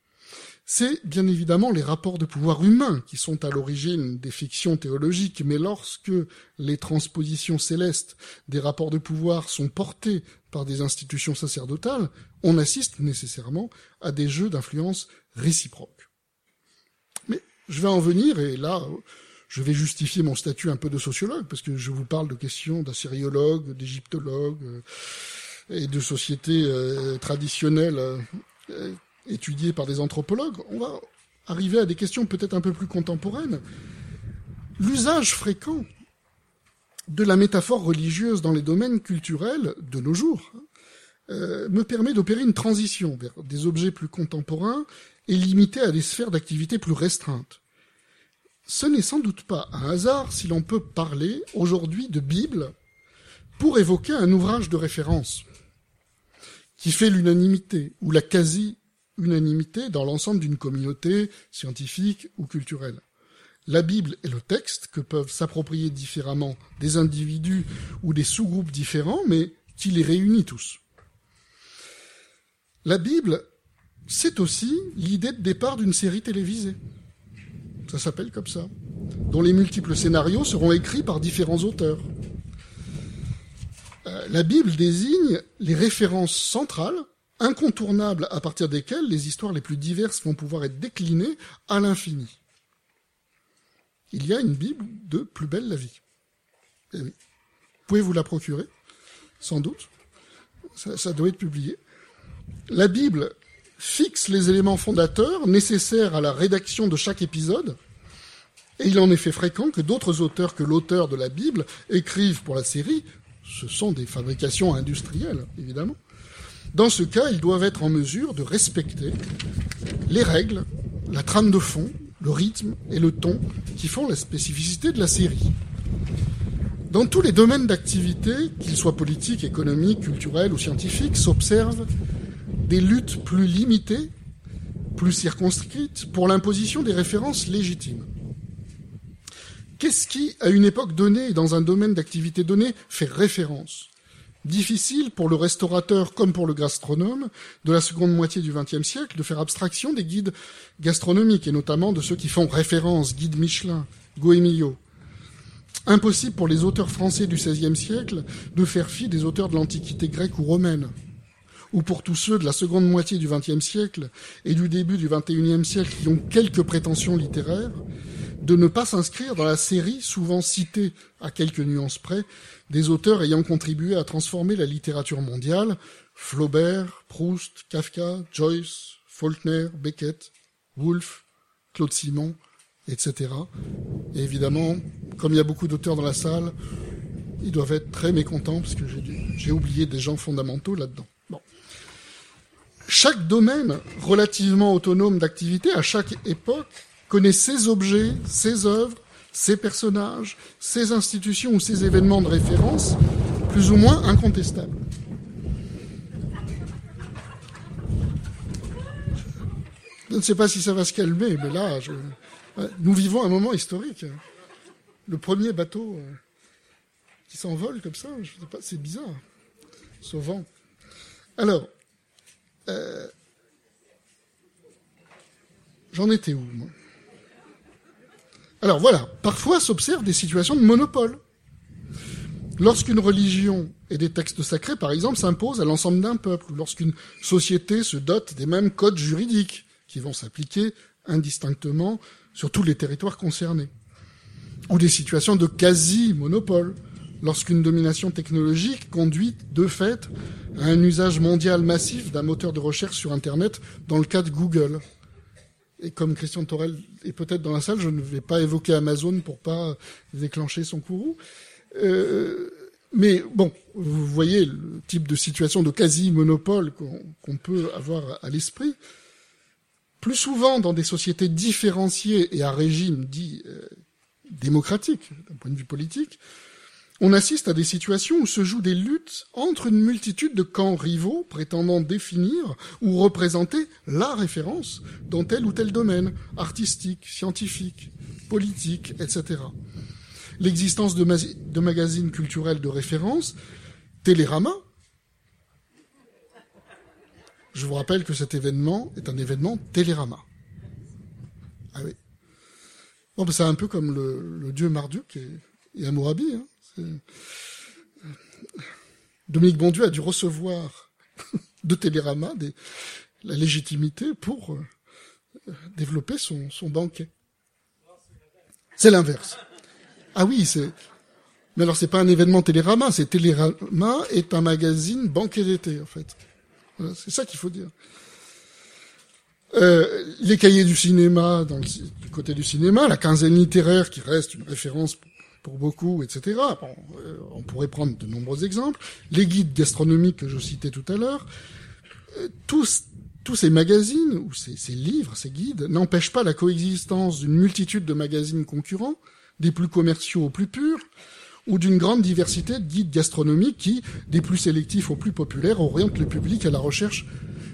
C'est bien évidemment les rapports de pouvoir humains qui sont à l'origine des fictions théologiques, mais lorsque les transpositions célestes des rapports de pouvoir sont portées par des institutions sacerdotales, on assiste nécessairement à des jeux d'influence réciproques. Mais je vais en venir, et là, je vais justifier mon statut un peu de sociologue, parce que je vous parle de questions d'assyriologues, d'égyptologues et de sociétés traditionnelles étudiées par des anthropologues. On va arriver à des questions peut-être un peu plus contemporaines. L'usage fréquent de la métaphore religieuse dans les domaines culturels de nos jours me permet d'opérer une transition vers des objets plus contemporains et limités à des sphères d'activité plus restreintes. Ce n'est sans doute pas un hasard si l'on peut parler aujourd'hui de Bible pour évoquer un ouvrage de référence qui fait l'unanimité ou la quasi-unanimité dans l'ensemble d'une communauté scientifique ou culturelle. La Bible est le texte que peuvent s'approprier différemment des individus ou des sous-groupes différents, mais qui les réunit tous. La Bible, c'est aussi l'idée de départ d'une série télévisée. Ça s'appelle comme ça, dont les multiples scénarios seront écrits par différents auteurs. La Bible désigne les références centrales, incontournables à partir desquelles les histoires les plus diverses vont pouvoir être déclinées à l'infini. Il y a une Bible de Plus belle la vie. Eh oui. Vous pouvez vous la procurer, sans doute. Ça doit être publié. La Bible fixe les éléments fondateurs nécessaires à la rédaction de chaque épisode, et il en est fait fréquent que d'autres auteurs que l'auteur de la Bible écrivent pour la série. Ce sont des fabrications industrielles, évidemment. Dans ce cas, ils doivent être en mesure de respecter les règles, la trame de fond, le rythme et le ton qui font la spécificité de la série. Dans tous les domaines d'activité, qu'ils soient politiques, économiques, culturels ou scientifiques, s'observent des luttes plus limitées, plus circonscrites, pour l'imposition des références légitimes. Qu'est-ce qui, à une époque donnée et dans un domaine d'activité donné, fait référence ? Difficile pour le restaurateur comme pour le gastronome de la seconde moitié du XXe siècle de faire abstraction des guides gastronomiques, et notamment de ceux qui font référence, guide Michelin, Goemio. Impossible pour les auteurs français du XVIe siècle de faire fi des auteurs de l'Antiquité grecque ou romaine, ou pour tous ceux de la seconde moitié du XXe siècle et du début du XXIe siècle qui ont quelques prétentions littéraires, de ne pas s'inscrire dans la série souvent citée à quelques nuances près des auteurs ayant contribué à transformer la littérature mondiale, Flaubert, Proust, Kafka, Joyce, Faulkner, Beckett, Woolf, Claude Simon, etc. Et évidemment, comme il y a beaucoup d'auteurs dans la salle, ils doivent être très mécontents parce que j'ai oublié des gens fondamentaux là-dedans. Bon. Chaque domaine relativement autonome d'activité, à chaque époque, connaît ses objets, ses œuvres, ses personnages, ses institutions ou ses événements de référence, plus ou moins incontestables. Je ne sais pas si ça va se calmer, mais là, nous vivons un moment historique. Le premier bateau qui s'envole comme ça, je sais pas, c'est bizarre, ce vent. Alors, j'en étais où, moi ? Alors voilà, parfois s'observent des situations de monopole. Lorsqu'une religion et des textes sacrés, par exemple, s'imposent à l'ensemble d'un peuple, ou lorsqu'une société se dote des mêmes codes juridiques qui vont s'appliquer indistinctement sur tous les territoires concernés. Ou des situations de quasi-monopole, lorsqu'une domination technologique conduit, de fait, à un usage mondial massif d'un moteur de recherche sur Internet dans le cas de Google. Et comme Christian Torel est peut-être dans la salle, je ne vais pas évoquer Amazon pour pas déclencher son courroux. Mais bon, vous voyez le type de situation de quasi-monopole qu'on peut avoir à l'esprit. Plus souvent, dans des sociétés différenciées et à régime dit démocratique, d'un point de vue politique, on assiste à des situations où se jouent des luttes entre une multitude de camps rivaux prétendant définir ou représenter la référence dans tel ou tel domaine, artistique, scientifique, politique, etc. L'existence de magazines culturels de référence, Télérama. Je vous rappelle que cet événement est un événement Télérama. Ah oui. Bon, ben c'est un peu comme le dieu Marduk et Hammurabi, hein. Dominique Bondieu a dû recevoir de Télérama la légitimité pour développer son banquet. C'est l'inverse. Ah oui, mais alors c'est pas un événement Télérama, c'est Télérama est un magazine banquet d'été, en fait. Voilà, c'est ça qu'il faut dire. Les cahiers du cinéma, du côté du cinéma, la quinzaine littéraire qui reste une référence pour beaucoup, etc. Bon, on pourrait prendre de nombreux exemples. Les guides gastronomiques que je citais tout à l'heure. Tous ces magazines, ou ces livres, ces guides, n'empêchent pas la coexistence d'une multitude de magazines concurrents, des plus commerciaux aux plus purs, ou d'une grande diversité de guides gastronomiques qui, des plus sélectifs aux plus populaires, orientent le public à la recherche,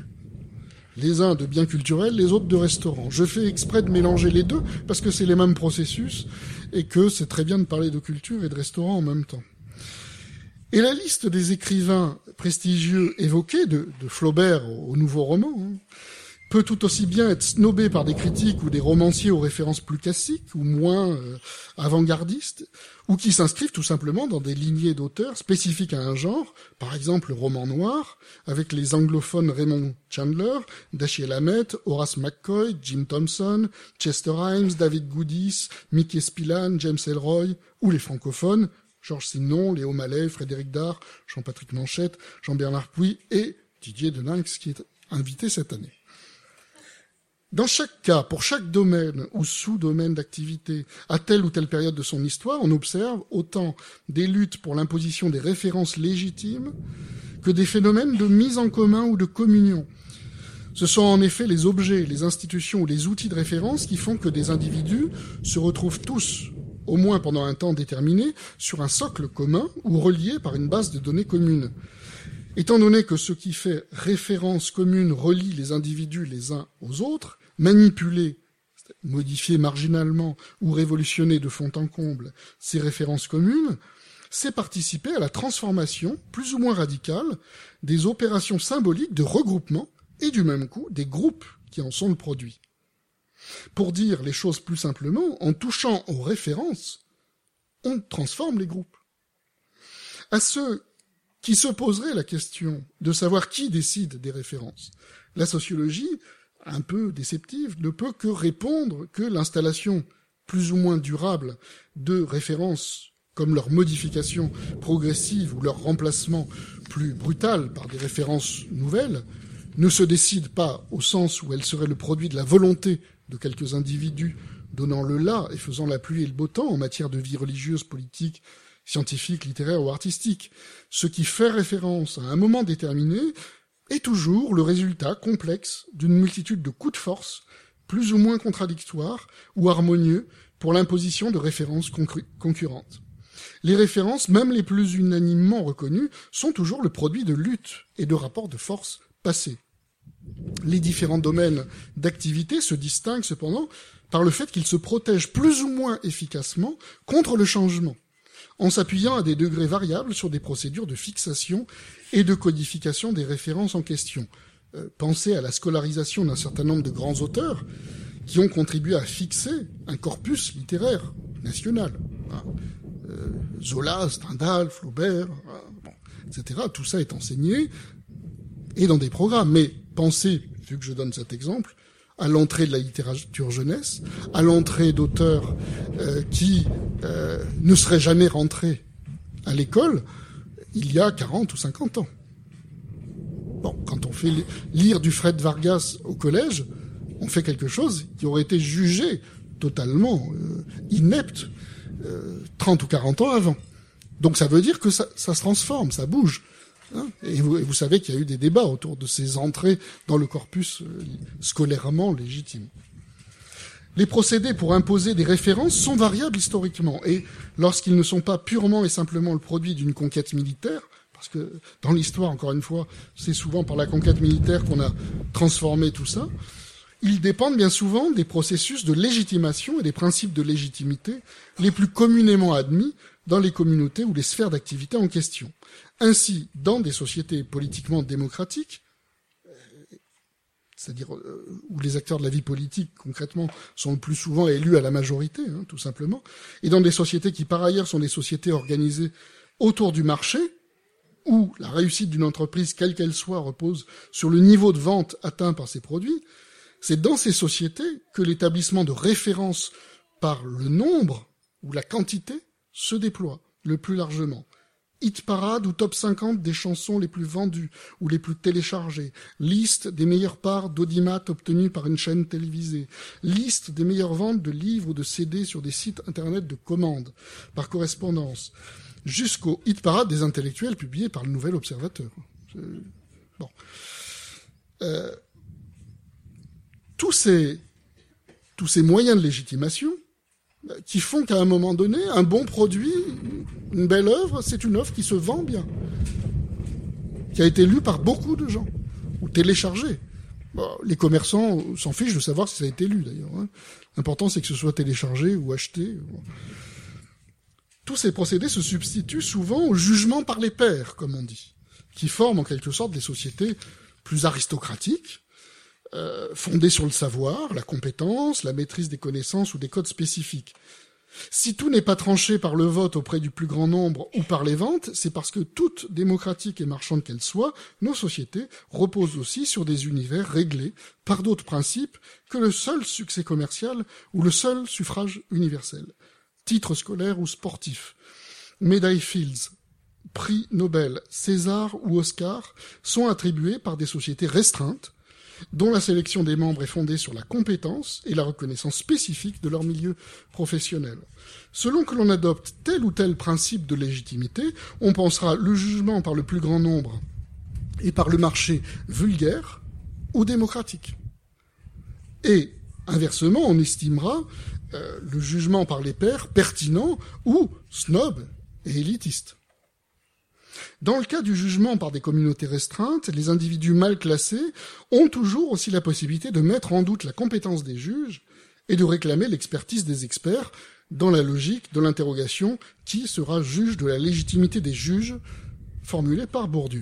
les uns de biens culturels, les autres de restaurants. Je fais exprès de mélanger les deux, parce que c'est les mêmes processus, et que c'est très bien de parler de culture et de restaurants en même temps. Et la liste des écrivains prestigieux évoqués, de Flaubert au nouveau roman, peut tout aussi bien être snobée par des critiques ou des romanciers aux références plus classiques ou moins avant-gardistes, ou qui s'inscrivent tout simplement dans des lignées d'auteurs spécifiques à un genre, par exemple le roman noir, avec les anglophones Raymond Chandler, Dashiell Hammett, Horace McCoy, Jim Thompson, Chester Himes, David Goodis, Mickey Spillane, James Ellroy, ou les francophones, Georges Simenon, Léo Mallet, Frédéric Dard, Jean-Patrick Manchette, Jean-Bernard Puy et Didier Deninx, qui est invité cette année. Dans chaque cas, pour chaque domaine ou sous-domaine d'activité, à telle ou telle période de son histoire, on observe autant des luttes pour l'imposition des références légitimes que des phénomènes de mise en commun ou de communion. Ce sont en effet les objets, les institutions ou les outils de référence qui font que des individus se retrouvent tous, au moins pendant un temps déterminé, sur un socle commun ou reliés par une base de données commune. Étant donné que ce qui fait référence commune relie les individus les uns aux autres, manipuler, modifier marginalement ou révolutionner de fond en comble ces références communes, c'est participer à la transformation, plus ou moins radicale, des opérations symboliques de regroupement et du même coup des groupes qui en sont le produit. Pour dire les choses plus simplement, en touchant aux références, on transforme les groupes. À ceux qui se poserait la question de savoir qui décide des références. La sociologie, un peu déceptive, ne peut que répondre que l'installation plus ou moins durable de références comme leur modification progressive ou leur remplacement plus brutal par des références nouvelles, ne se décide pas au sens où elle serait le produit de la volonté de quelques individus donnant le là et faisant la pluie et le beau temps en matière de vie religieuse, politique, scientifique, littéraire ou artistique. Ce qui fait référence à un moment déterminé est toujours le résultat complexe d'une multitude de coups de force, plus ou moins contradictoires ou harmonieux, pour l'imposition de références concurrentes. Les références, même les plus unanimement reconnues, sont toujours le produit de luttes et de rapports de force passés. Les différents domaines d'activité se distinguent cependant par le fait qu'ils se protègent plus ou moins efficacement contre le changement, en s'appuyant à des degrés variables sur des procédures de fixation et de codification des références en question. Pensez à la scolarisation d'un certain nombre de grands auteurs qui ont contribué à fixer un corpus littéraire national. Zola, Stendhal, Flaubert, etc. Tout ça est enseigné et dans des programmes. Mais pensez, vu que je donne cet exemple, à l'entrée de la littérature jeunesse, à l'entrée d'auteurs qui ne seraient jamais rentrés à l'école il y a 40 ou 50 ans. Bon, quand on fait lire du Fred Vargas au collège, on fait quelque chose qui aurait été jugé totalement inepte 30 ou 40 ans avant. Donc ça veut dire que ça se transforme, ça bouge. Hein, et vous savez qu'il y a eu des débats autour de ces entrées dans le corpus scolairement légitime. Les procédés pour imposer des références sont variables historiquement, et lorsqu'ils ne sont pas purement et simplement le produit d'une conquête militaire, parce que dans l'histoire, encore une fois, c'est souvent par la conquête militaire qu'on a transformé tout ça, ils dépendent bien souvent des processus de légitimation et des principes de légitimité les plus communément admis dans les communautés ou les sphères d'activité en question. Ainsi, dans des sociétés politiquement démocratiques, c'est-à-dire où les acteurs de la vie politique, concrètement, sont le plus souvent élus à la majorité, tout simplement, et dans des sociétés qui, par ailleurs, sont des sociétés organisées autour du marché, où la réussite d'une entreprise, quelle qu'elle soit, repose sur le niveau de vente atteint par ses produits, c'est dans ces sociétés que l'établissement de référence par le nombre ou la quantité se déploie le plus largement. Hit parade ou top 50 des chansons les plus vendues ou les plus téléchargées, liste des meilleures parts d'audimat obtenues par une chaîne télévisée, liste des meilleures ventes de livres ou de CD sur des sites internet de commande, par correspondance, jusqu'au hit parade des intellectuels publiés par le Nouvel Observateur. Bon. Tous ces moyens de légitimation qui font qu'à un moment donné, un bon produit, une belle œuvre, c'est une œuvre qui se vend bien, qui a été lue par beaucoup de gens, ou téléchargée. Bon, les commerçants s'en fichent de savoir si ça a été lu, d'ailleurs. L'important, c'est que ce soit téléchargé ou acheté. Bon. Tous ces procédés se substituent souvent au jugement par les pairs, comme on dit, qui forment en quelque sorte des sociétés plus aristocratiques, fondées sur le savoir, la compétence, la maîtrise des connaissances ou des codes spécifiques. Si tout n'est pas tranché par le vote auprès du plus grand nombre ou par les ventes, c'est parce que toutes démocratiques et marchandes qu'elles soient, nos sociétés reposent aussi sur des univers réglés par d'autres principes que le seul succès commercial ou le seul suffrage universel. Titres scolaires ou sportifs, médailles Fields, prix Nobel, César ou Oscar sont attribués par des sociétés restreintes, dont la sélection des membres est fondée sur la compétence et la reconnaissance spécifique de leur milieu professionnel. Selon que l'on adopte tel ou tel principe de légitimité, on pensera le jugement par le plus grand nombre et par le marché vulgaire ou démocratique. Et, inversement, on estimera le jugement par les pairs pertinent ou snob et élitiste. Dans le cas du jugement par des communautés restreintes, les individus mal classés ont toujours aussi la possibilité de mettre en doute la compétence des juges et de réclamer l'expertise des experts dans la logique de l'interrogation « qui sera juge de la légitimité des juges ?» formulée par Bourdieu.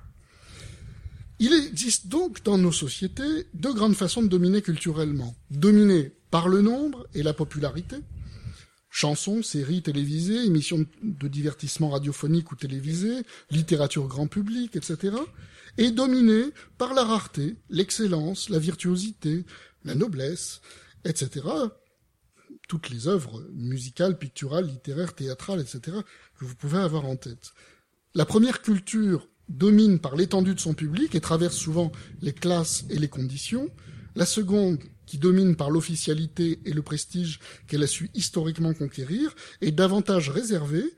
Il existe donc dans nos sociétés deux grandes façons de dominer culturellement. Dominer par le nombre et la popularité, Chansons, séries télévisées, émissions de divertissement radiophonique ou télévisées, littérature grand public, etc., est dominée par la rareté, l'excellence, la virtuosité, la noblesse, etc., toutes les œuvres musicales, picturales, littéraires, théâtrales, etc., que vous pouvez avoir en tête. La première culture domine par l'étendue de son public et traverse souvent les classes et les conditions. La seconde, qui domine par l'officialité et le prestige qu'elle a su historiquement conquérir, est davantage réservée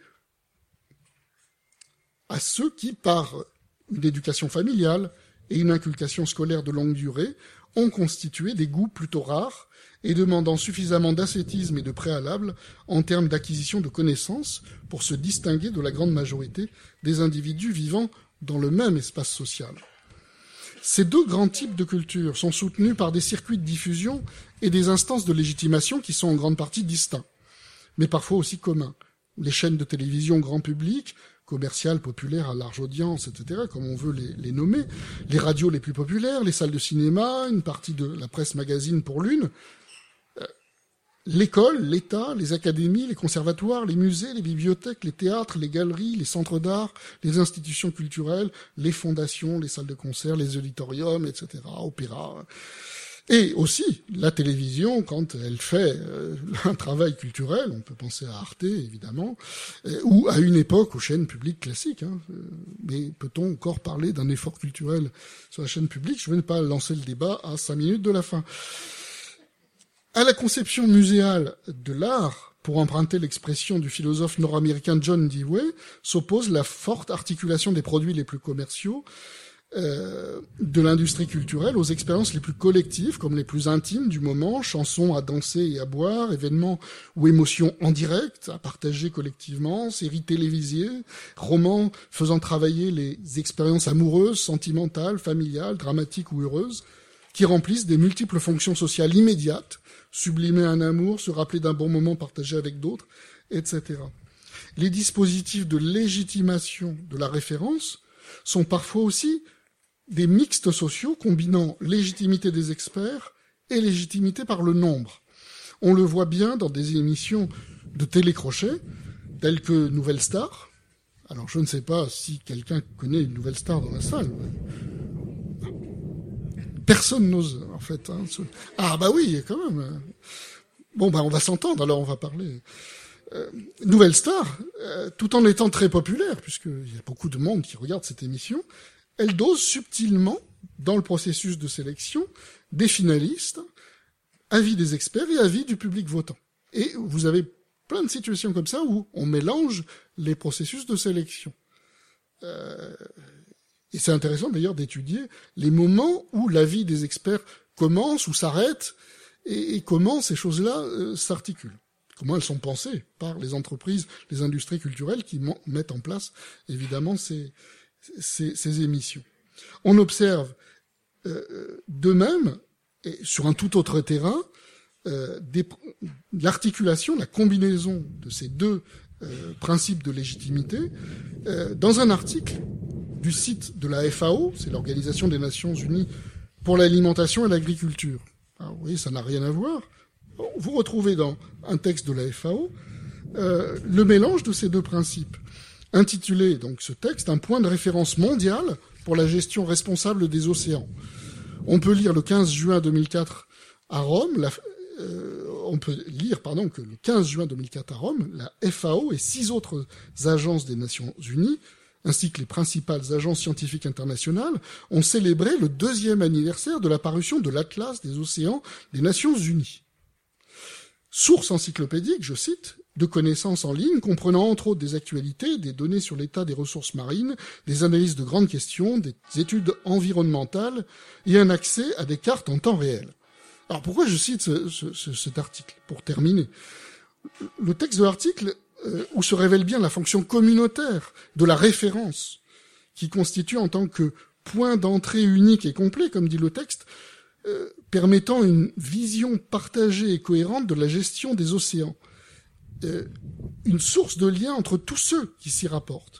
à ceux qui, par une éducation familiale et une inculcation scolaire de longue durée, ont constitué des goûts plutôt rares et demandant suffisamment d'ascétisme et de préalable en termes d'acquisition de connaissances pour se distinguer de la grande majorité des individus vivant dans le même espace social. Ces deux grands types de culture sont soutenus par des circuits de diffusion et des instances de légitimation qui sont en grande partie distincts, mais parfois aussi communs. Les chaînes de télévision grand public, commerciales, populaires, à large audience, etc., comme on veut les nommer, les radios les plus populaires, les salles de cinéma, une partie de la presse magazine pour l'une, l'école, l'État, les académies, les conservatoires, les musées, les bibliothèques, les théâtres, les galeries, les centres d'art, les institutions culturelles, les fondations, les salles de concert, les auditoriums, etc., opéras. Et aussi la télévision, quand elle fait un travail culturel, on peut penser à Arte, évidemment, ou à une époque aux chaînes publiques classiques. Mais peut-on encore parler d'un effort culturel sur la chaîne publique ? Je ne vais pas lancer le débat à 5 minutes de la fin. À la conception muséale de l'art, pour emprunter l'expression du philosophe nord-américain John Dewey, s'oppose la forte articulation des produits les plus commerciaux de l'industrie culturelle aux expériences les plus collectives, comme les plus intimes du moment, chansons à danser et à boire, événements ou émotions en direct, à partager collectivement, séries télévisées, romans faisant travailler les expériences amoureuses, sentimentales, familiales, dramatiques ou heureuses, qui remplissent des multiples fonctions sociales immédiates, sublimer un amour, se rappeler d'un bon moment partagé avec d'autres, etc. Les dispositifs de légitimation de la référence sont parfois aussi des mixtes sociaux combinant légitimité des experts et légitimité par le nombre. On le voit bien dans des émissions de télécrochet, telles que Nouvelle Star. Alors je ne sais pas si quelqu'un connaît une Nouvelle Star dans la salle. Personne n'ose, en fait. Ah bah oui, quand même. Bon, bah on va s'entendre, alors on va parler. Nouvelle Star, tout en étant très populaire, puisqu'il y a beaucoup de monde qui regarde cette émission, elle dose subtilement, dans le processus de sélection, des finalistes, avis des experts et avis du public votant. Et vous avez plein de situations comme ça où on mélange les processus de sélection. Et c'est intéressant d'ailleurs d'étudier les moments où l'avis des experts commence ou s'arrête et comment ces choses-là s'articulent. Comment elles sont pensées par les entreprises, les industries culturelles qui mettent en place évidemment ces émissions. On observe de même, et sur un tout autre terrain, l'articulation, la combinaison de ces deux principes de légitimité dans un article du site de la FAO, c'est l'Organisation des Nations Unies pour l'alimentation et l'agriculture. Alors, vous voyez, ça n'a rien à voir. Vous retrouvez dans un texte de la FAO le mélange de ces deux principes, intitulé donc ce texte « Un point de référence mondial pour la gestion responsable des océans ». On peut lire le 15 juin 2004 à Rome, que le 15 juin 2004 à Rome, la FAO et 6 autres agences des Nations Unies, ainsi que les principales agences scientifiques internationales, ont célébré le 2e anniversaire de la parution de l'Atlas des océans des Nations Unies. Source encyclopédique, je cite, de connaissances en ligne comprenant entre autres des actualités, des données sur l'état des ressources marines, des analyses de grandes questions, des études environnementales et un accès à des cartes en temps réel. Alors pourquoi je cite cet article ? Pour terminer, le texte de l'article où se révèle bien la fonction communautaire de la référence, qui constitue en tant que point d'entrée unique et complet, comme dit le texte, permettant une vision partagée et cohérente de la gestion des océans, une source de lien entre tous ceux qui s'y rapportent.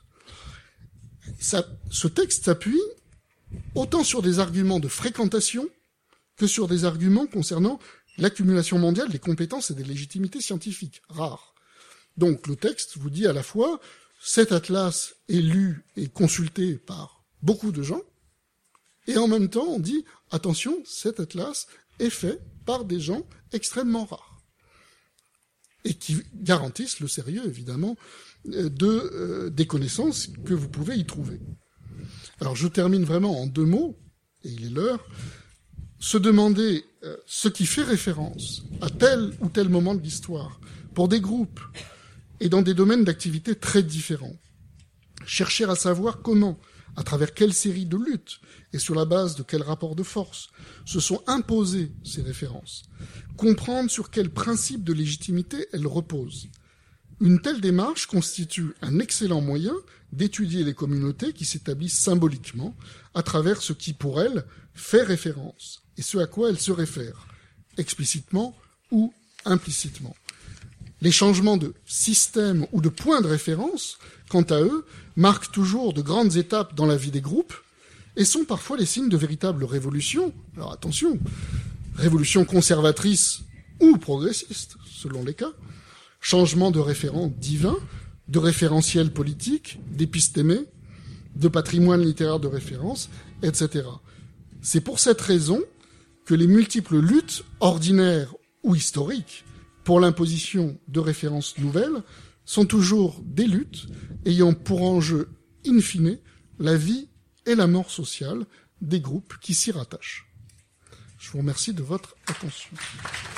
Ce texte s'appuie autant sur des arguments de fréquentation que sur des arguments concernant l'accumulation mondiale des compétences et des légitimités scientifiques, rares. Donc le texte vous dit à la fois, cet atlas est lu et consulté par beaucoup de gens, et en même temps on dit, attention, cet atlas est fait par des gens extrêmement rares, et qui garantissent le sérieux, évidemment, des connaissances que vous pouvez y trouver. Alors je termine vraiment en 2 mots, et il est l'heure. Se demander ce qui fait référence à tel ou tel moment de l'histoire, pour des groupes et dans des domaines d'activité très différents. Chercher à savoir comment, à travers quelle série de luttes et sur la base de quels rapports de force se sont imposées ces références. Comprendre sur quels principes de légitimité elles reposent. Une telle démarche constitue un excellent moyen d'étudier les communautés qui s'établissent symboliquement à travers ce qui, pour elles, fait référence et ce à quoi elles se réfèrent, explicitement ou implicitement. Les changements de système ou de point de référence, quant à eux, marquent toujours de grandes étapes dans la vie des groupes et sont parfois les signes de véritables révolutions. Alors attention, révolutions conservatrices ou progressistes, selon les cas, changement de référent divin, de référentiel politique, d'épistémé, de patrimoine littéraire de référence, etc. C'est pour cette raison que les multiples luttes, ordinaires ou historiques, pour l'imposition de références nouvelles, sont toujours des luttes ayant pour enjeu, in fine, la vie et la mort sociale des groupes qui s'y rattachent. Je vous remercie de votre attention.